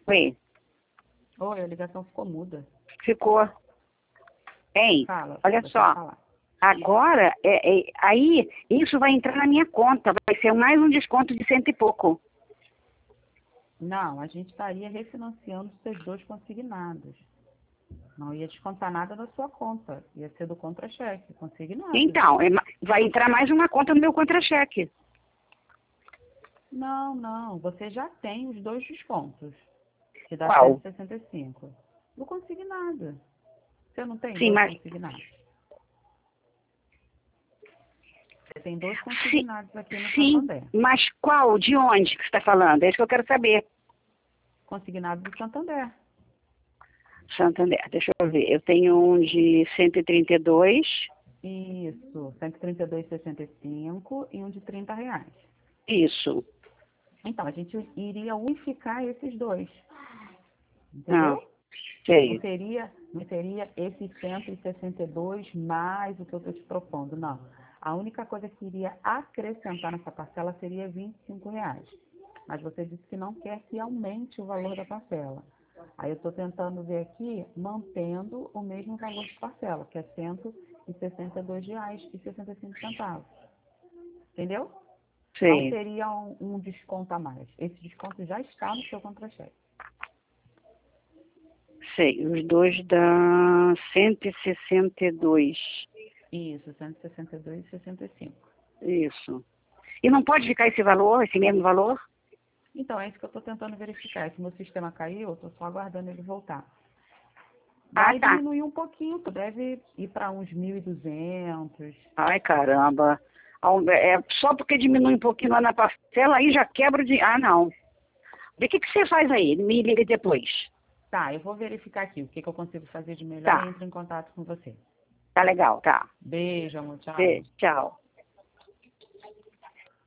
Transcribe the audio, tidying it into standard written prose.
Oi, Oi, a ligação ficou muda. ficou. Hein? Fala, Olha você pode só. falar. Agora, aí, isso vai entrar na minha conta. Vai ser mais um desconto de cento e pouco. Não, a gente estaria refinanciando os seus dois consignados. Não ia descontar nada da sua conta. Ia ser do contra-cheque, consignado. Então, vai entrar mais uma conta no meu contra-cheque. Não, não. Você já tem os dois descontos. Que dá Qual? 165. Do consignado. Você não tem Sim, dois mas... consignados? Você tem dois Sim, consignados aqui no sim, Santander. mas qual? De onde que você está falando? É isso que eu quero saber. Consignado do Santander. Santander, deixa eu ver. Eu tenho um de 132. Isso, 132,65 e um de R$ 30. Isso. Então, a gente iria unificar esses dois, Ah, entendeu? Não sei. seria, não seria esses 162 mais o que eu estou te propondo, não. A única coisa que iria acrescentar nessa parcela seria R$ 25. Mas você disse que não quer que aumente o valor da parcela. Aí eu estou tentando ver aqui, mantendo o mesmo valor de parcela, que é R$ 162,65. Entendeu? Não Sei. teria um desconto a mais. Esse desconto já está no seu contra-cheque. Sei. Os dois dá 162. Isso, 162,65. Isso. E não pode ficar esse valor, esse mesmo valor? Então, é isso que eu estou tentando verificar. Se meu sistema caiu, eu estou só aguardando ele voltar. Ah, Vai tá. diminuir um pouquinho, deve ir para uns 1.200. Ai, caramba. Só porque diminui um pouquinho lá na parcela, aí já quebra de... Ah, não. O que você faz aí? Me liga depois. Tá, eu vou verificar aqui o que eu consigo fazer de melhor Tá. e entro em contato com você. Tá legal, tá. Beijo, amor. Tchau. Beijo, tchau.